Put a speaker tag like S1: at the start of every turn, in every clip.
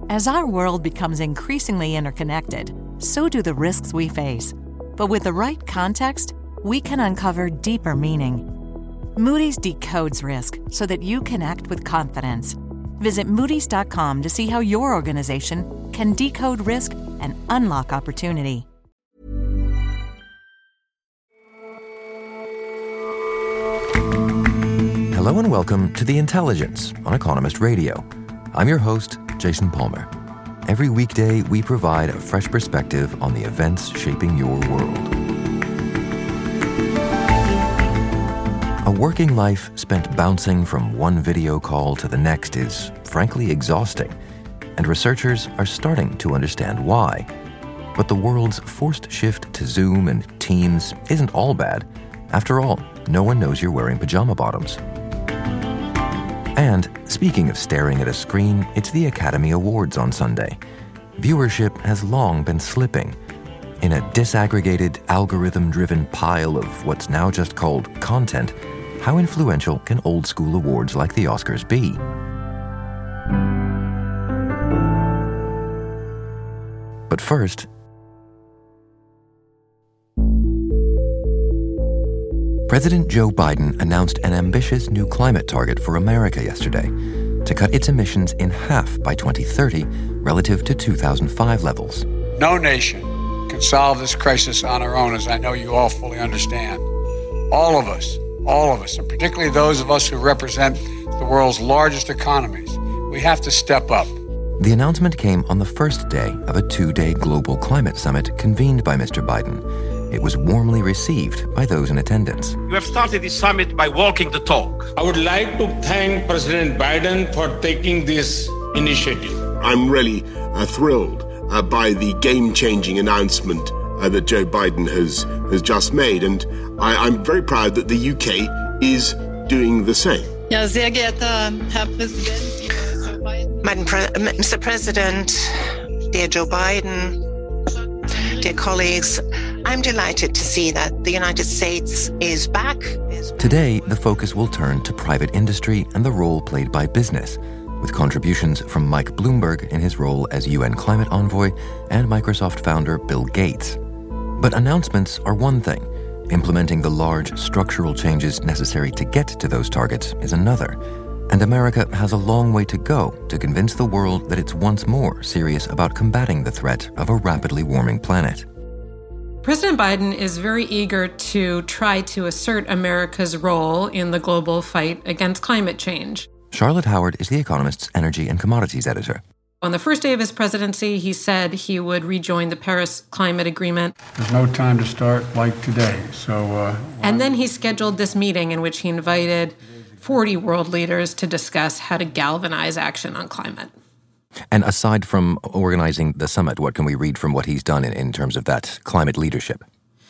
S1: As our world becomes increasingly interconnected, so do the risks we face. But with the right context, we can uncover deeper meaning. Moody's decodes risk so that you can act with confidence. Visit Moody's.com to see how your organization can decode risk and unlock opportunity.
S2: Hello and welcome to The Intelligence on Economist Radio. I'm your host, Jason Palmer. Every weekday, we provide a fresh perspective on the events shaping your world. A working life spent bouncing from one video call to the next is, frankly, exhausting, and researchers are starting to understand why. But the world's forced shift to Zoom and Teams isn't all bad. After all, no one knows you're wearing pajama bottoms. And speaking of staring at a screen, it's the Academy Awards on Sunday. Viewership has long been slipping. In a disaggregated, algorithm-driven pile of what's now just called content, how influential can old-school awards like the Oscars be? But first, President Joe Biden announced an ambitious new climate target for America yesterday to cut its emissions in half by 2030 relative to 2005 levels.
S3: No nation can solve this crisis on our own, as I know you all fully understand. All of us, and particularly those of us who represent the world's largest economies, we have to step up.
S2: The announcement came on the first day of a 2-day global climate summit convened by Mr. Biden. It was warmly received by those in attendance.
S4: You have started this summit by walking the talk.
S5: I would like to thank President Biden for taking this initiative.
S6: I'm really thrilled by the game-changing announcement that Joe Biden has just made, and I'm very proud that the UK is doing the same.
S7: Ja, sehr geehrter Herr Präsident, Joe Biden.
S8: Mr. President, dear Joe Biden, dear colleagues, I'm delighted to see that the United States is back.
S2: Today, the focus will turn to private industry and the role played by business, with contributions from Mike Bloomberg in his role as UN climate envoy and Microsoft founder Bill Gates. But announcements are one thing. Implementing the large structural changes necessary to get to those targets is another. And America has a long way to go to convince the world that it's once more serious about combating the threat of a rapidly warming planet.
S9: President Biden is very eager to try to assert America's role in the global fight against climate change.
S2: Charlotte Howard is The Economist's energy and commodities editor.
S9: On the first day of his presidency, he said he would rejoin the Paris Climate Agreement.
S3: There's no time to start like today,
S9: And then he scheduled this meeting in which he invited 40 world leaders to discuss how to galvanize action on climate.
S2: And aside from organizing the summit, what can we read from what he's done in terms of that climate leadership?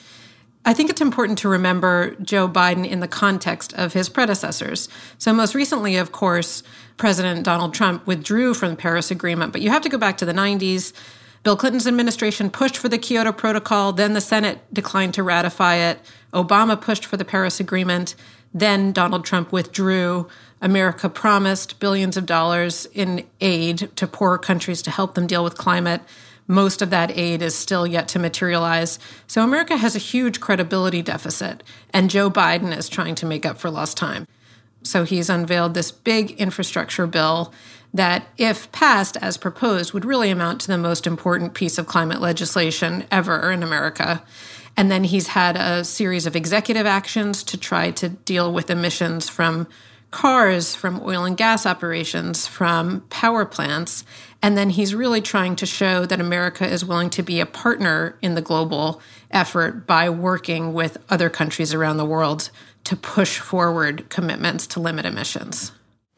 S9: I think it's important to remember Joe Biden in the context of his predecessors. So most recently, of course, President Donald Trump withdrew from the Paris Agreement. But you have to go back to the 90s. Bill Clinton's administration pushed for the Kyoto Protocol. Then the Senate declined to ratify it. Obama pushed for the Paris Agreement. Then Donald Trump withdrew. America promised billions of dollars in aid to poorer countries to help them deal with climate. Most of that aid is still yet to materialize. So America has a huge credibility deficit, and Joe Biden is trying to make up for lost time. So he's unveiled this big infrastructure bill that, if passed as proposed, would really amount to the most important piece of climate legislation ever in America. And then he's had a series of executive actions to try to deal with emissions from cars, from oil and gas operations, from power plants. And then he's really trying to show that America is willing to be a partner in the global effort by working with other countries around the world to push forward commitments to limit emissions.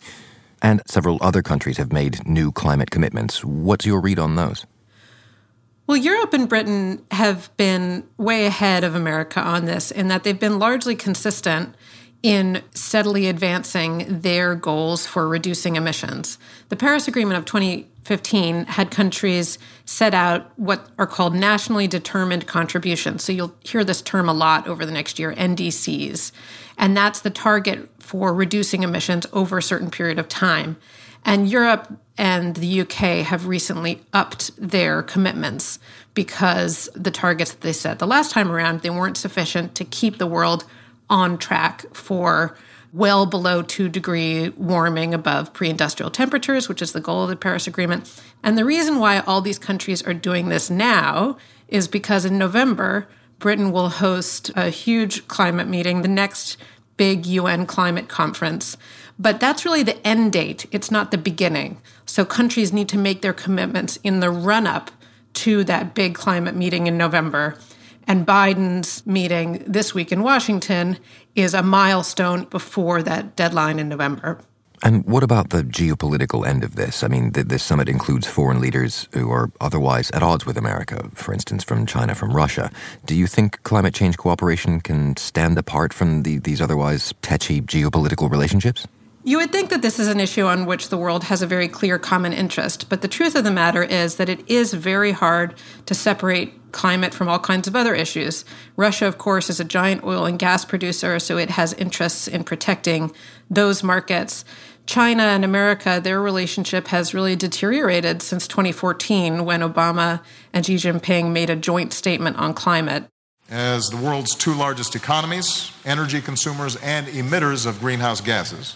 S2: And several other countries have made new climate commitments. What's your read on those?
S9: Well, Europe and Britain have been way ahead of America on this in that they've been largely consistent in steadily advancing their goals for reducing emissions. The Paris Agreement of 2015 had countries set out what are called nationally determined contributions. So you'll hear this term a lot over the next year, NDCs. And that's the target for reducing emissions over a certain period of time. And Europe and the UK have recently upped their commitments because the targets that they set the last time around, they weren't sufficient to keep the world on track for well below 2-degree warming above pre-industrial temperatures, which is the goal of the Paris Agreement. And the reason why all these countries are doing this now is because in November, Britain will host a huge climate meeting, the next big UN climate conference. But that's really the end date. It's not the beginning. So countries need to make their commitments in the run-up to that big climate meeting in November. And Biden's meeting this week in Washington is a milestone before that deadline in November.
S2: And what about the geopolitical end of this? I mean, this summit includes foreign leaders who are otherwise at odds with America, for instance, from China, from Russia. Do you think climate change cooperation can stand apart from these otherwise tetchy geopolitical relationships?
S9: You would think that this is an issue on which the world has a very clear common interest, but the truth of the matter is that it is very hard to separate climate from all kinds of other issues. Russia, of course, is a giant oil and gas producer, so it has interests in protecting those markets. China and America, their relationship has really deteriorated since 2014 when Obama and Xi Jinping made a joint statement on climate.
S10: As the world's two largest economies, energy consumers, and emitters of greenhouse gases,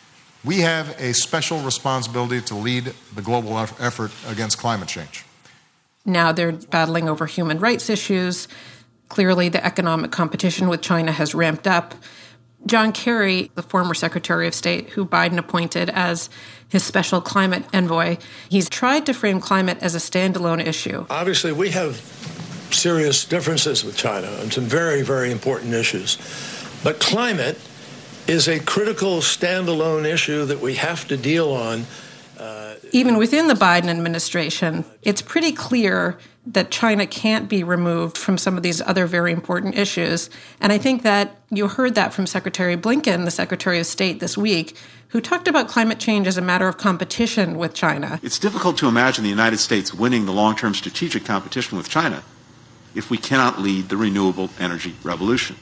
S10: we have a special responsibility to lead the global effort against climate change.
S9: Now they're battling over human rights issues. Clearly, the economic competition with China has ramped up. John Kerry, the former Secretary of State who Biden appointed as his special climate envoy, he's tried to frame climate as a standalone issue.
S11: Obviously, we have serious differences with China on some very, very important issues. But climate is a critical standalone issue that we have to deal on.
S9: Even within the Biden administration, it's pretty clear that China can't be removed from some of these other very important issues. And I think that you heard that from Secretary Blinken, the Secretary of State this week, who talked about climate change as a matter of competition with China.
S12: It's difficult to imagine the United States winning the long-term strategic competition with China if we cannot lead the renewable energy revolution.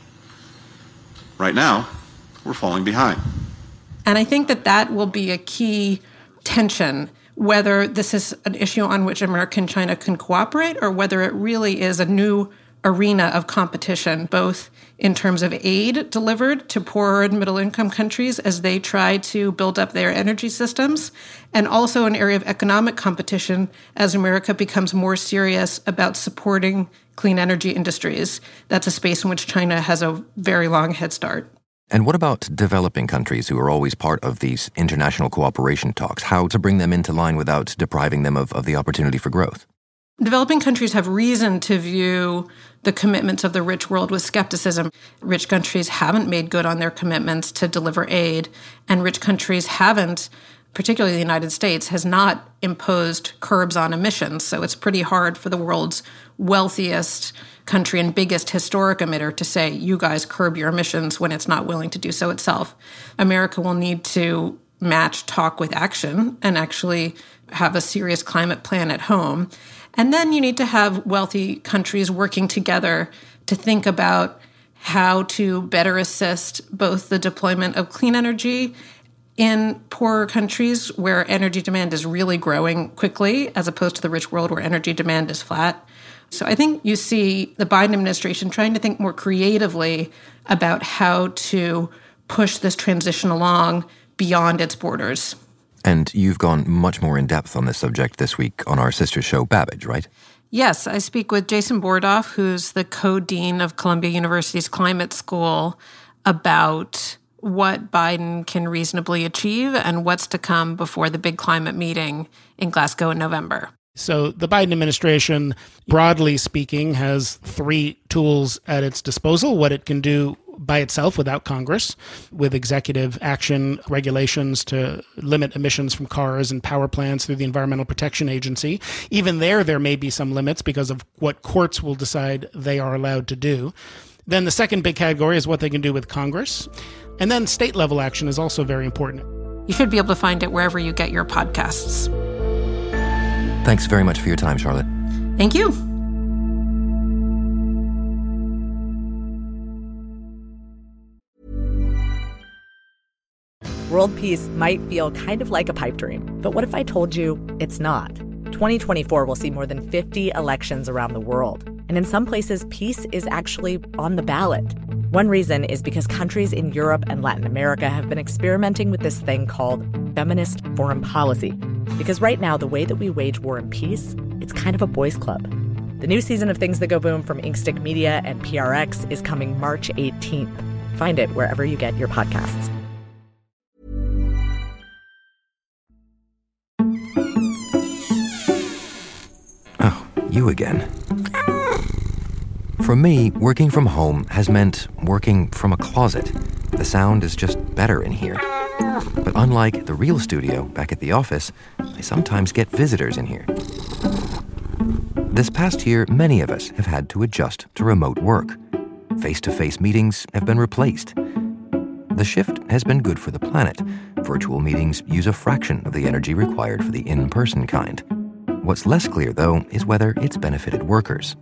S12: Right now, we're falling behind.
S9: And I think that that will be a key tension, whether this is an issue on which America and China can cooperate or whether it really is a new arena of competition, both in terms of aid delivered to poorer and middle-income countries as they try to build up their energy systems, and also an area of economic competition as America becomes more serious about supporting clean energy industries. That's a space in which China has a very long head start.
S2: And what about developing countries who are always part of these international cooperation talks? How to bring them into line without depriving them of the opportunity for growth?
S9: Developing countries have reason to view the commitments of the rich world with skepticism. Rich countries haven't made good on their commitments to deliver aid, and rich countries haven't, particularly the United States, has not imposed curbs on emissions. So it's pretty hard for the world's wealthiest country and biggest historic emitter to say, you guys curb your emissions when it's not willing to do so itself. America will need to match talk with action and actually have a serious climate plan at home. And then you need to have wealthy countries working together to think about how to better assist both the deployment of clean energy in poorer countries where energy demand is really growing quickly, as opposed to the rich world where energy demand is flat. So I think you see the Biden administration trying to think more creatively about how to push this transition along beyond its borders.
S2: And you've gone much more in depth on this subject this week on our sister show, Babbage, right?
S9: Yes, I speak with Jason Bordoff, who's the co-dean of Columbia University's Climate School, about what Biden can reasonably achieve and what's to come before the big climate meeting in Glasgow in November.
S13: So the Biden administration, broadly speaking, has three tools at its disposal: what it can do by itself without Congress, with executive action regulations to limit emissions from cars and power plants through the Environmental Protection Agency. Even there may be some limits because of what courts will decide they are allowed to do. Then the second big category is what they can do with Congress. And then state-level action is also very important.
S9: You should be able to find it wherever you get your podcasts.
S2: Thanks very much for your time, Charlotte.
S9: Thank you.
S14: World peace might feel kind of like a pipe dream, but what if I told you it's not? 2024 will see more than 50 elections around the world, and in some places, peace is actually on the ballot. One reason is because countries in Europe and Latin America have been experimenting with this thing called feminist foreign policy. Because right now, the way that we wage war and peace, it's kind of a boys' club. The new season of Things That Go Boom from Inkstick Media and PRX is coming March 18th. Find it wherever you get your podcasts.
S2: Oh, you again. For me, working from home has meant working from a closet. The sound is just better in here. But unlike the real studio back at the office, I sometimes get visitors in here. This past year, many of us have had to adjust to remote work. Face-to-face meetings have been replaced. The shift has been good for the planet. Virtual meetings use a fraction of the energy required for the in-person kind. What's less clear, though, is whether it's benefited workers.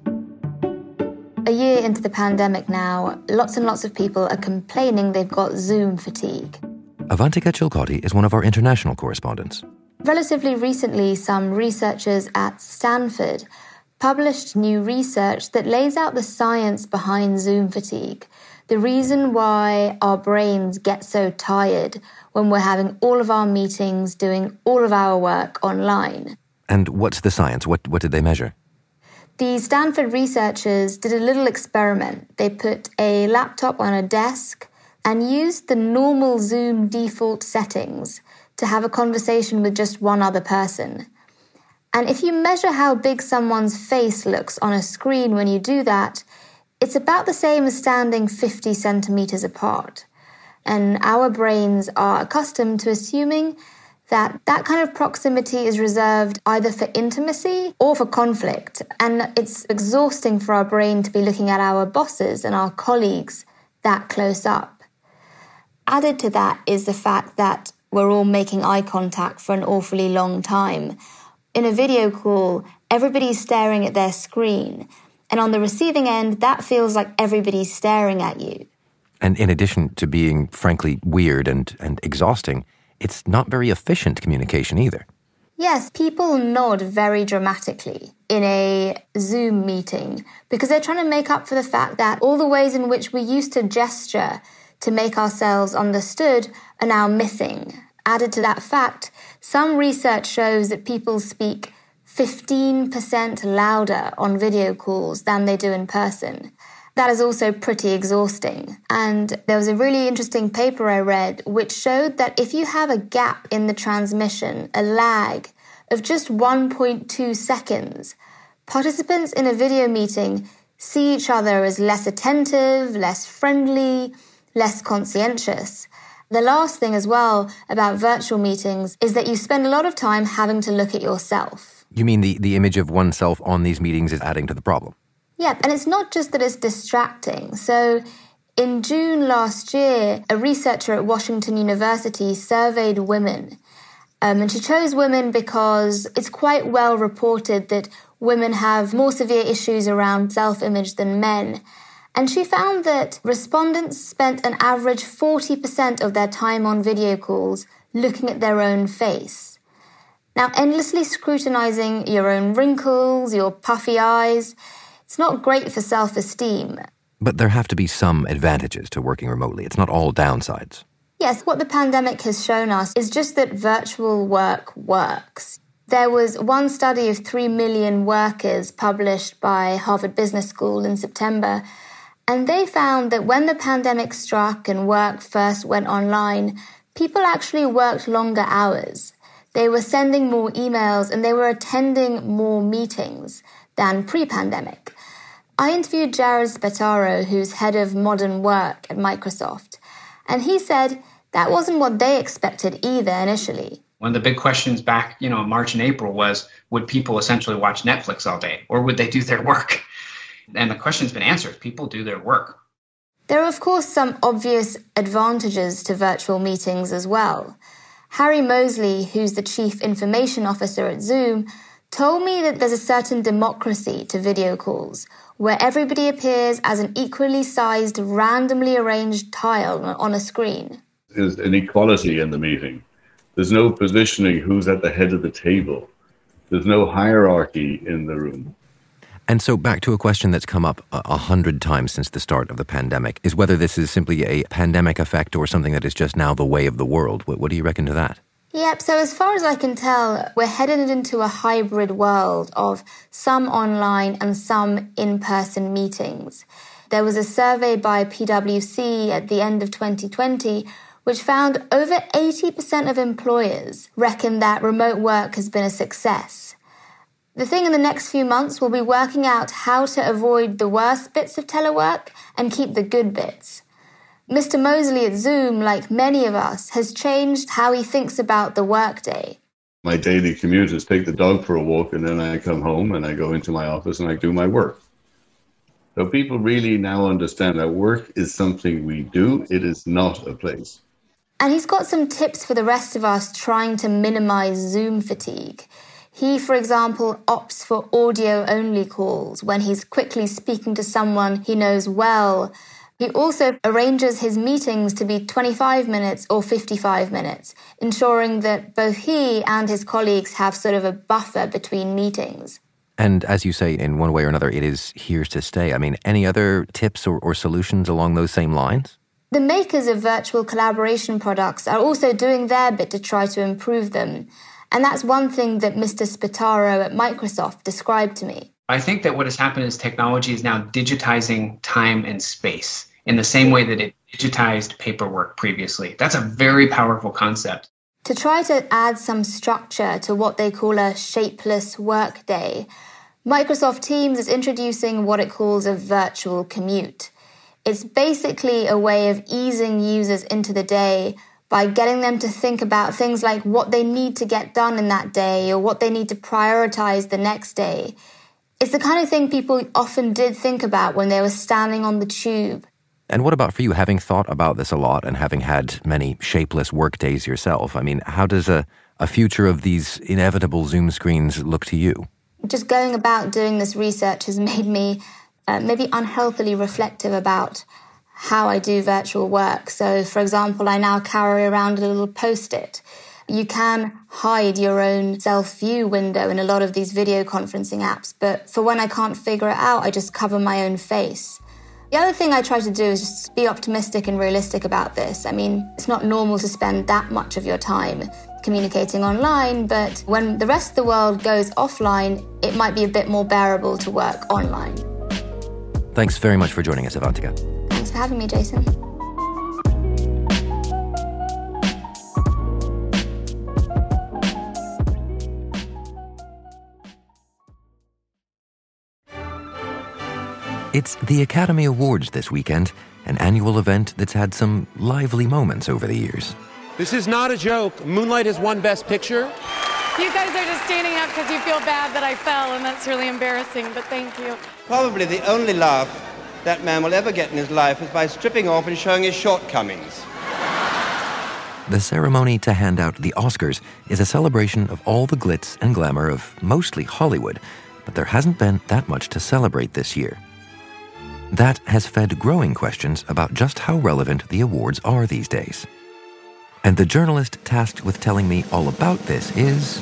S15: A year into the pandemic now, lots and lots of people are complaining they've got Zoom fatigue.
S2: Avantika Chilcotti is one of our international correspondents.
S15: Relatively recently, some researchers at Stanford published new research that lays out the science behind Zoom fatigue, the reason why our brains get so tired when we're having all of our meetings, doing all of our work online.
S2: And what's the science? What did they measure?
S15: The Stanford researchers did a little experiment. They put a laptop on a desk and used the normal Zoom default settings to have a conversation with just one other person. And if you measure how big someone's face looks on a screen when you do that, it's about the same as standing 50 centimeters apart. And our brains are accustomed to assuming that kind of proximity is reserved either for intimacy or for conflict. And it's exhausting for our brain to be looking at our bosses and our colleagues that close up. Added to that is the fact that we're all making eye contact for an awfully long time. In a video call, everybody's staring at their screen. And on the receiving end, that feels like everybody's staring at you.
S2: And in addition to being, frankly, weird and exhausting, it's not very efficient communication either.
S15: Yes, people nod very dramatically in a Zoom meeting because they're trying to make up for the fact that all the ways in which we used to gesture to make ourselves understood are now missing. Added to that fact, some research shows that people speak 15% louder on video calls than they do in person. That is also pretty exhausting. And there was a really interesting paper I read which showed that if you have a gap in the transmission, a lag of just 1.2 seconds, participants in a video meeting see each other as less attentive, less friendly, less conscientious. The last thing as well about virtual meetings is that you spend a lot of time having to look at yourself.
S2: You mean the image of oneself on these meetings is adding to the problem?
S15: Yeah, and it's not just that it's distracting. So in June last year, a researcher at Washington University surveyed women. And she chose women because it's quite well reported that women have more severe issues around self-image than men. And she found that respondents spent an average 40% of their time on video calls looking at their own face. Now, endlessly scrutinizing your own wrinkles, your puffy eyes, it's not great for self-esteem.
S2: But there have to be some advantages to working remotely. It's not all downsides.
S15: Yes, what the pandemic has shown us is just that virtual work works. There was one study of 3 million workers published by Harvard Business School in September, and they found that when the pandemic struck and work first went online, people actually worked longer hours. They were sending more emails and they were attending more meetings than pre-pandemic. I interviewed Jared Spataro, who's head of modern work at Microsoft, and he said that wasn't what they expected either initially.
S16: One of the big questions back, in March and April was, would people essentially watch Netflix all day or would they do their work? And the question's been answered. People do their work.
S15: There are, of course, some obvious advantages to virtual meetings as well. Harry Moseley, who's the chief information officer at Zoom, told me that there's a certain democracy to video calls, where everybody appears as an equally sized, randomly arranged tile on a screen.
S17: There's inequality in the meeting. There's no positioning who's at the head of the table. There's no hierarchy in the room.
S2: And so back to a question that's come up 100 times since the start of the pandemic, is whether this is simply a pandemic effect or something that is just now the way of the world. What do you reckon to that?
S15: Yep, so as far as I can tell, we're headed into a hybrid world of some online and some in-person meetings. There was a survey by PwC at the end of 2020 which found over 80% of employers reckon that remote work has been a success. The thing in the next few months will be working out how to avoid the worst bits of telework and keep the good bits. Mr. Mosley at Zoom, like many of us, has changed how he thinks about the workday.
S17: My daily commute is take the dog for a walk, and then I come home and I go into my office and I do my work. So people really now understand that work is something we do. It is not a place.
S15: And he's got some tips for the rest of us trying to minimize Zoom fatigue. He, for example, opts for audio-only calls when he's quickly speaking to someone he knows well. He also arranges his meetings to be 25 minutes or 55 minutes, ensuring that both he and his colleagues have sort of a buffer between meetings.
S2: And as you say, in one way or another, it is here to stay. I mean, any other tips or solutions along those same lines?
S15: The makers of virtual collaboration products are also doing their bit to try to improve them. And that's one thing that Mr. Spataro at Microsoft described to me.
S16: I think that what has happened is technology is now digitizing time and space in the same way that it digitized paperwork previously. That's a very powerful concept.
S15: To try to add some structure to what they call a shapeless workday, Microsoft Teams is introducing what it calls a virtual commute. It's basically a way of easing users into the day by getting them to think about things like what they need to get done in that day or what they need to prioritize the next day. It's the kind of thing people often did think about when they were standing on the tube.
S2: And what about for you, having thought about this a lot and having had many shapeless work days yourself? I mean, how does a future of these inevitable Zoom screens look to you?
S15: Just going about doing this research has made me maybe unhealthily reflective about how I do virtual work. So, for example, I now carry around a little Post-it. You can hide your own self-view window in a lot of these video conferencing apps, but for when I can't figure it out, I just cover my own face. The other thing I try to do is just be optimistic and realistic about this. I mean, it's not normal to spend that much of your time communicating online, but when the rest of the world goes offline, it might be a bit more bearable to work online.
S2: Thanks very much for joining us, Avantika.
S15: Thanks for having me, Jason.
S2: It's the Academy Awards this weekend, an annual event that's had some lively moments over the years.
S18: This is not a joke. Moonlight has won Best Picture.
S19: You guys are just standing up because you feel bad that I fell, and that's really embarrassing, but thank you.
S20: Probably the only laugh that man will ever get in his life is by stripping off and showing his shortcomings.
S2: The ceremony to hand out the Oscars is a celebration of all the glitz and glamour of mostly Hollywood, but there hasn't been that much to celebrate this year. That has fed growing questions about just how relevant the awards are these days. And the journalist tasked with telling me all about this is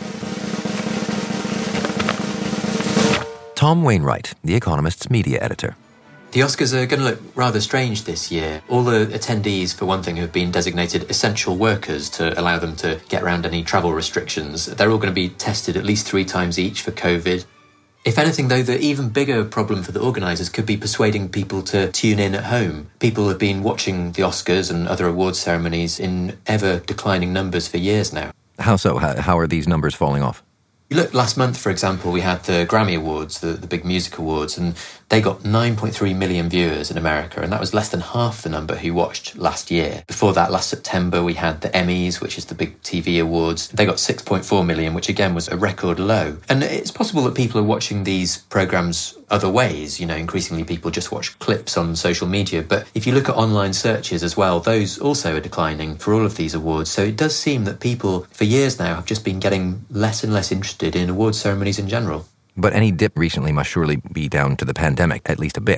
S2: Tom Wainwright, The Economist's media editor.
S21: The Oscars are going to look rather strange this year. All the attendees, for one thing, have been designated essential workers to allow them to get around any travel restrictions. They're all going to be tested at least 3 times each for COVID. If anything, though, the even bigger problem for the organisers could be persuading people to tune in at home. People have been watching the Oscars and other awards ceremonies in ever-declining numbers for years now.
S2: How so? How are these numbers falling off?
S21: You look, last month, for example, we had the Grammy Awards, the big music awards, and they got 9.3 million viewers in America, and that was less than half the number who watched last year. Before that, last September, we had the Emmys, which is the big TV awards. They got 6.4 million, which again was a record low. And it's possible that people are watching these programmes other ways. You know, increasingly people just watch clips on social media. But if you look at online searches as well, those also are declining for all of these awards. So it does seem that people, for years now, have just been getting less and less interested in awards ceremonies in general.
S2: But any dip recently must surely be down to the pandemic, at least a bit.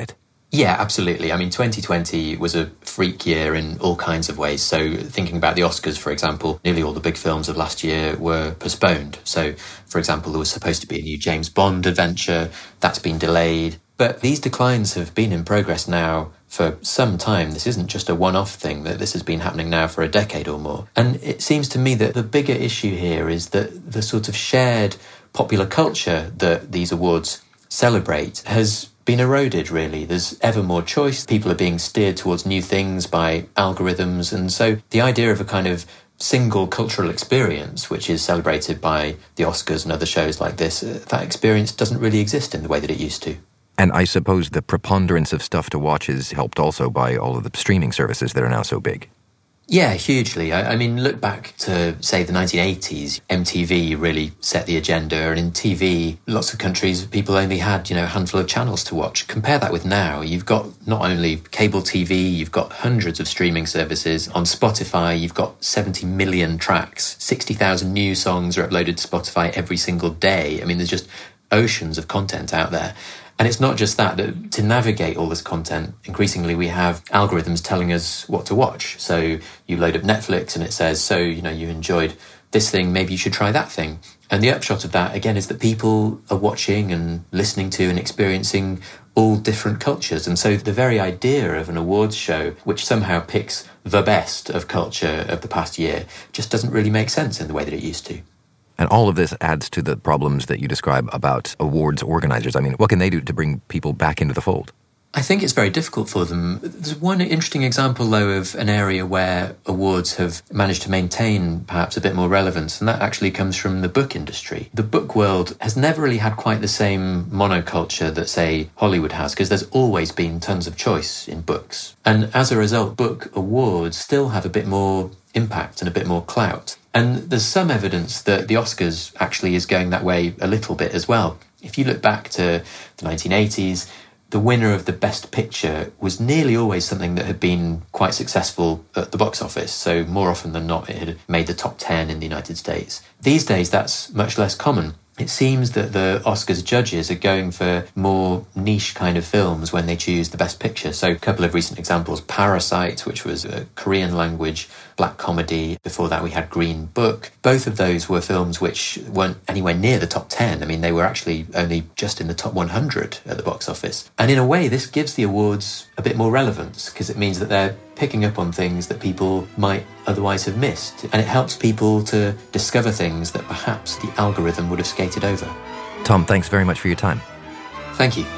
S21: Yeah, absolutely. I mean, 2020 was a freak year in all kinds of ways. So thinking about the Oscars, for example, nearly all the big films of last year were postponed. So, for example, there was supposed to be a new James Bond adventure. That's been delayed. But these declines have been in progress now for some time. This isn't just a one-off thing, that this has been happening now for a decade or more. And it seems to me that the bigger issue here is that the sort of shared popular culture that these awards celebrate has been eroded, really. There's ever more choice. People are being steered towards new things by algorithms. And so the idea of a kind of single cultural experience, which is celebrated by the Oscars and other shows like this, that experience doesn't really exist in the way that it used to.
S2: And I suppose the preponderance of stuff to watch is helped also by all of the streaming services that are now so big.
S21: Yeah, hugely. I mean, look back to, say, the 1980s. MTV really set the agenda. And in TV, lots of countries, people only had, a handful of channels to watch. Compare that with now. You've got not only cable TV, you've got hundreds of streaming services. On Spotify, you've got 70 million tracks. 60,000 new songs are uploaded to Spotify every single day. I mean, there's just oceans of content out there. And it's not just that. To navigate all this content, increasingly we have algorithms telling us what to watch. So you load up Netflix and it says, so, you enjoyed this thing, maybe you should try that thing. And the upshot of that, again, is that people are watching and listening to and experiencing all different cultures. And so the very idea of an awards show, which somehow picks the best of culture of the past year, just doesn't really make sense in the way that it used to.
S2: And all of this adds to the problems that you describe about awards organizers. I mean, what can they do to bring people back into the fold?
S21: I think it's very difficult for them. There's one interesting example, though, of an area where awards have managed to maintain perhaps a bit more relevance, and that actually comes from the book industry. The book world has never really had quite the same monoculture that, say, Hollywood has, because there's always been tons of choice in books. And as a result, book awards still have a bit more impact and a bit more clout. And there's some evidence that the Oscars actually is going that way a little bit as well. If you look back to the 1980s, the winner of the Best Picture was nearly always something that had been quite successful at the box office. So more often than not, it had made the top 10 in the United States. These days, that's much less common. It seems that the Oscars judges are going for more niche kind of films when they choose the Best Picture. So a couple of recent examples, Parasite, which was a Korean language black comedy. Before that, we had Green Book. Both of those were films which weren't anywhere near the top 10. I mean, they were actually only just in the top 100 at the box office. And in a way, this gives the awards a bit more relevance because it means that they're picking up on things that people might otherwise have missed. And it helps people to discover things that perhaps the algorithm would have skated over.
S2: Tom, thanks very much for your time.
S21: Thank you.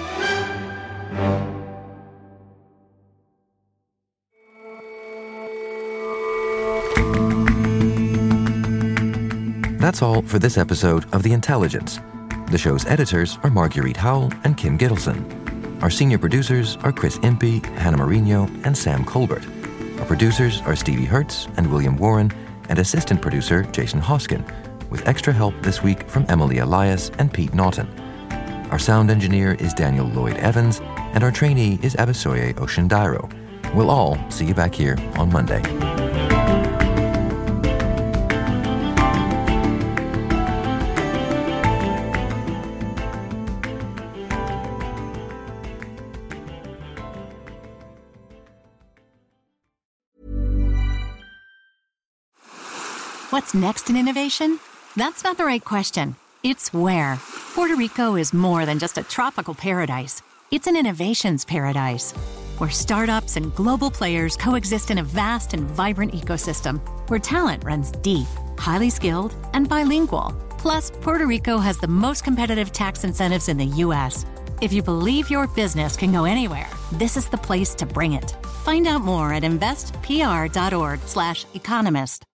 S2: That's all for this episode of The Intelligence. The show's editors are Marguerite Howell and Kim Gittleson. Our senior producers are Chris Impey, Hannah Mourinho, and Sam Colbert. Our producers are Stevie Hertz and William Warren, and assistant producer Jason Hoskin, with extra help this week from Emily Elias and Pete Naughton. Our sound engineer is Daniel Lloyd Evans, and our trainee is Abisoye Oshindairo. We'll all see you back here on Monday.
S1: What's next in innovation? That's not the right question. It's where. Puerto Rico is more than just a tropical paradise. It's an innovations paradise, where startups and global players coexist in a vast and vibrant ecosystem, where talent runs deep, highly skilled, and bilingual. Plus, Puerto Rico has the most competitive tax incentives in the U.S. If you believe your business can go anywhere, this is the place to bring it. Find out more at investpr.org/economist.